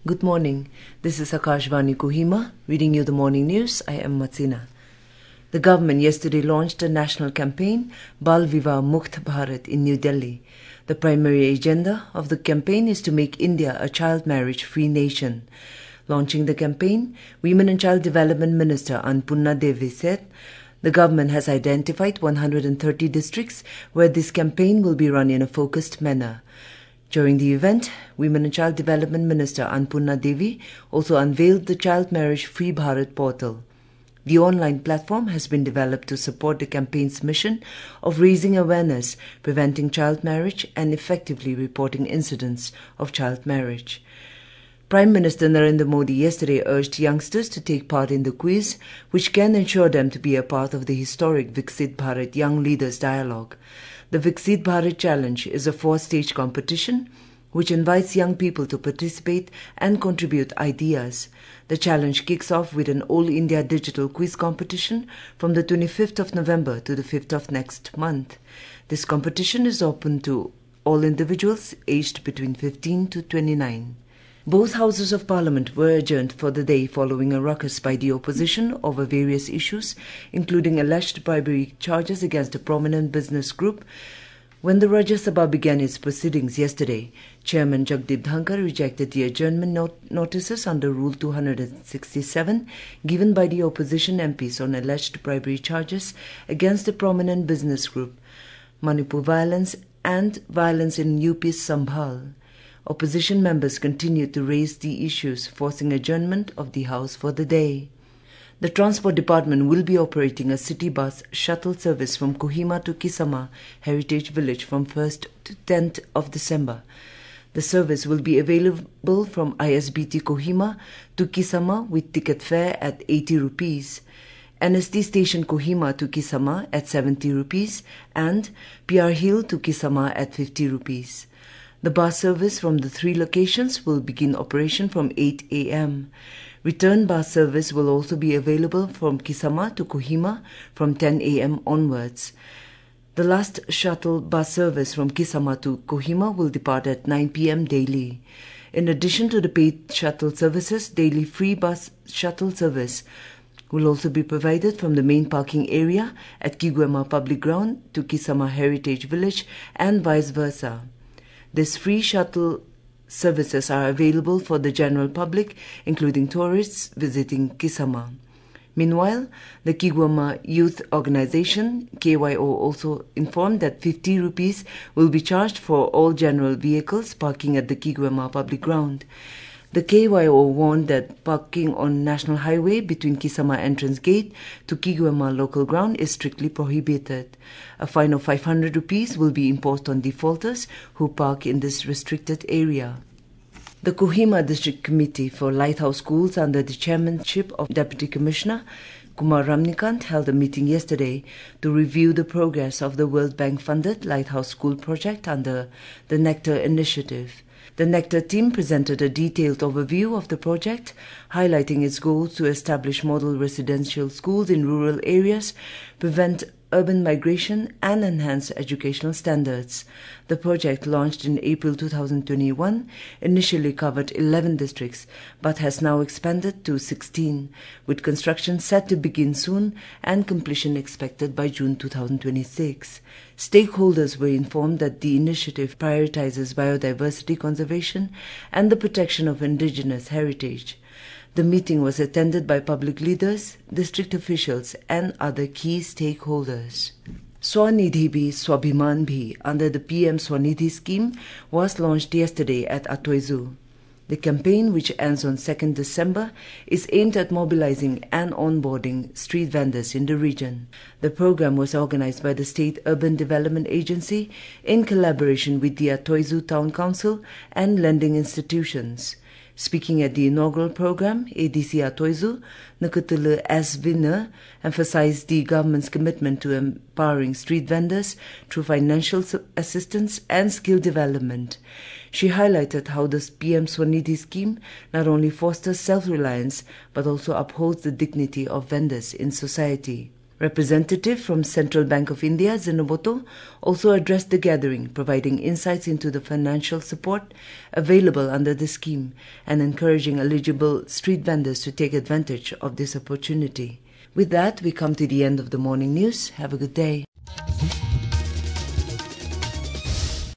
Good morning. This is Akashvani Kohima, reading you the morning news. I am Matsina. The government yesterday launched a national campaign, Bal Vivah Mukt Bharat, in New Delhi. The primary agenda of the campaign is to make India a child marriage-free nation. Launching the campaign, Women and Child Development Minister Annapurna Devi said, the government has identified 130 districts where this campaign will be run in a focused manner. During the event, Women and Child Development Minister Annapurna Devi also unveiled the Child Marriage Free Bharat portal. The online platform has been developed to support the campaign's mission of raising awareness, preventing child marriage and effectively reporting incidents of child marriage. Prime Minister Narendra Modi yesterday urged youngsters to take part in the quiz, which can ensure them to be a part of the historic Viksit Bharat Young Leaders Dialogue. The Viksit Bharat Challenge is a 4-stage competition which invites young people to participate and contribute ideas. The challenge kicks off with an All India Digital Quiz competition from the 25th of November to the 5th of next month. This competition is open to all individuals aged between 15 to 29. Both houses of parliament were adjourned for the day following a ruckus by the opposition over various issues, including alleged bribery charges against a prominent business group. When the Rajya Sabha began its proceedings yesterday, Chairman Jagdeep Dhankar rejected the adjournment notices under Rule 267 given by the opposition MPs on alleged bribery charges against a prominent business group, Manipur violence and violence in UP's Sambhal. Opposition members continued to raise the issues, forcing adjournment of the House for the day. The Transport Department will be operating a city bus shuttle service from Kohima to Kisama Heritage Village from 1st to 10th of December. The service will be available from ISBT Kohima to Kisama with ticket fare at 80 rupees, NST Station Kohima to Kisama at 70 rupees and PR Hill to Kisama at 50 rupees. The bus service from the 3 locations will begin operation from 8 a.m. Return bus service will also be available from Kisama to Kohima from 10 a.m. onwards. The last shuttle bus service from Kisama to Kohima will depart at 9 p.m. daily. In addition to the paid shuttle services, daily free bus shuttle service will also be provided from the main parking area at Kiguema Public Ground to Kisama Heritage Village and vice versa. These free shuttle services are available for the general public, including tourists visiting Kisama. Meanwhile, the Kiguema Youth Organization, KYO, also informed that 50 rupees will be charged for all general vehicles parking at the Kiguema Public Ground. The KYO warned that parking on National Highway between Kisama Entrance Gate to Kiguema Local Ground is strictly prohibited. A fine of 500 rupees will be imposed on defaulters who park in this restricted area. The Kohima District Committee for Lighthouse Schools under the chairmanship of Deputy Commissioner Kumar Ramnikant held a meeting yesterday to review the progress of the World Bank-funded Lighthouse School project under the Nectar Initiative. The Nectar team presented a detailed overview of the project, highlighting its goals to establish model residential schools in rural areas, prevent urban migration and enhance educational standards. The project, launched in April 2021, initially covered 11 districts but has now expanded to 16, with construction set to begin soon and completion expected by June 2026. Stakeholders were informed that the initiative prioritizes biodiversity conservation and the protection of indigenous heritage. The meeting was attended by public leaders, district officials and other key stakeholders. Swanidhi Bhi Swabhiman Bhi under the PM Swanidhi scheme was launched yesterday at Atoizu. The campaign, which ends on 2nd December, is aimed at mobilizing and onboarding street vendors in the region. The program was organized by the State Urban Development Agency in collaboration with the Atoizu Town Council and lending institutions. Speaking at the inaugural program, ADC Atoizu, Nakutulu S. Vinner emphasized the government's commitment to empowering street vendors through financial assistance and skill development. She highlighted how the PM Swanidhi scheme not only fosters self-reliance but also upholds the dignity of vendors in society. Representative from Central Bank of India, Zinoboto, also addressed the gathering, providing insights into the financial support available under the scheme and encouraging eligible street vendors to take advantage of this opportunity. With that, we come to the end of the morning news. Have a good day.